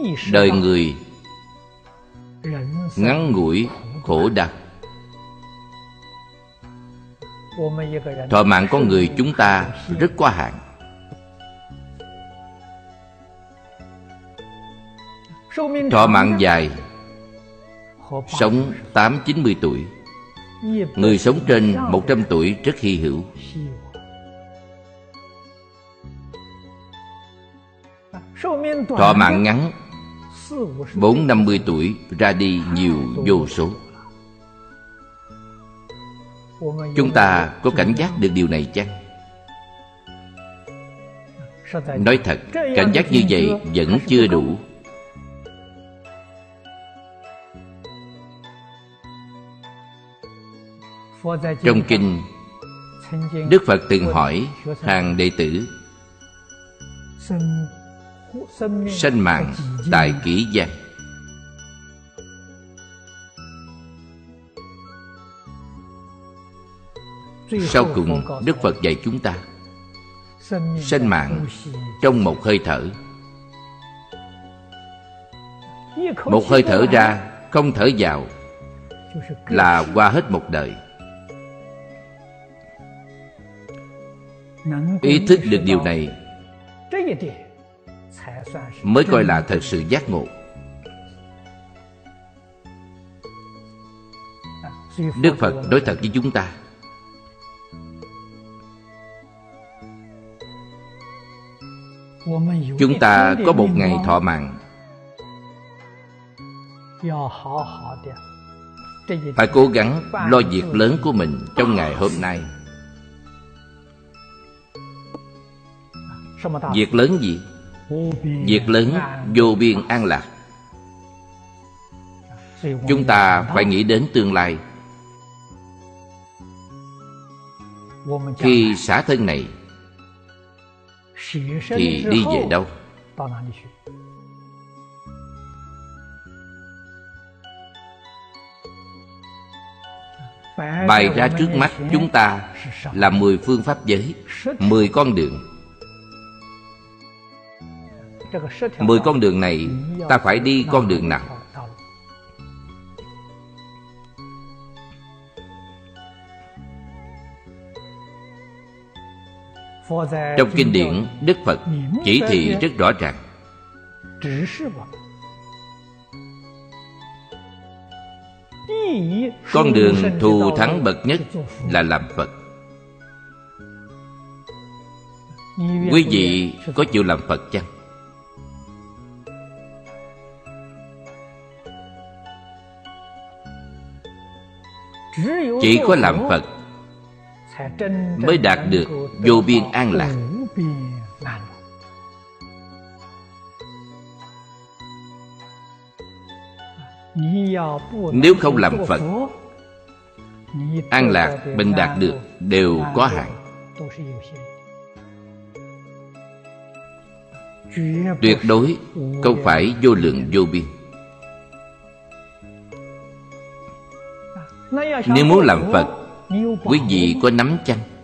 đời người ngắn ngủi khổ đau. Thọ mạng con người chúng ta rất có hạn. Thọ mạng dài, sống 8-90 tuổi. Người sống trên 100 tuổi rất hy hữu. Thọ mạng ngắn, 40-50 tuổi ra đi nhiều vô số. Chúng ta có cảnh giác được điều này chăng? Nói thật, cảnh giác như vậy vẫn chưa đủ. Trong kinh, Đức Phật từng hỏi hàng đệ tử: sanh mạng tại kỷ gian. Sau cùng, Đức Phật dạy chúng ta sanh mạng trong một hơi thở. Một hơi thở ra, không thở vào là qua hết một đời. Ý thức được điều này mới coi là thật sự giác ngộ. Đức Phật nói thật với chúng ta: chúng ta có một ngày thọ mạng, phải cố gắng lo việc lớn của mình trong ngày hôm nay. Việc lớn gì? Việc lớn vô biên an lạc. Chúng ta phải nghĩ đến tương lai. Khi xả thân này thì đi về đâu? Bày ra trước mắt chúng ta là 10 phương pháp giới, 10 con đường. 10 con đường này ta phải đi con đường nào? Trong kinh điển, Đức Phật chỉ thị rất rõ ràng. Con đường thù thắng bậc nhất là làm Phật. Quý vị có chịu làm Phật chăng? Chỉ có làm Phật mới đạt được vô biên an lạc. Nếu không làm Phật, an lạc mình đạt được đều có hạn. Tuyệt đối không phải vô lượng vô biên. Nếu muốn làm Phật, quý vị có nắm chăng?